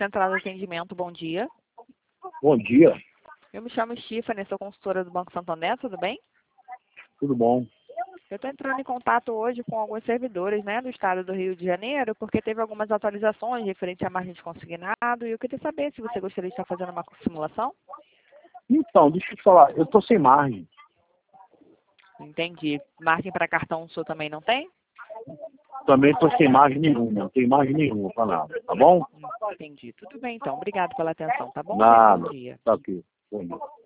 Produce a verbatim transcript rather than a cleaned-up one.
Central de Atendimento, bom dia. Bom dia, Eu me chamo Stephanie, sou consultora do Banco Santander, tudo bem? tudo bom? Eu estou entrando em contato hoje com alguns servidores, né, do estado do Rio de Janeiro, porque teve algumas atualizações referente à margem de consignado e eu queria saber se você gostaria de estar fazendo uma simulação. Então, deixa eu te falar, eu tô sem margem. Entendi. Margem para cartão o senhor também não tem? Também tô sem margem nenhuma, não tenho margem nenhuma pra nada, tá bom? Entendi. Tudo bem, então. Obrigado pela atenção, tá bom? Tenha um Nada, bom dia. tá aqui. Bom dia.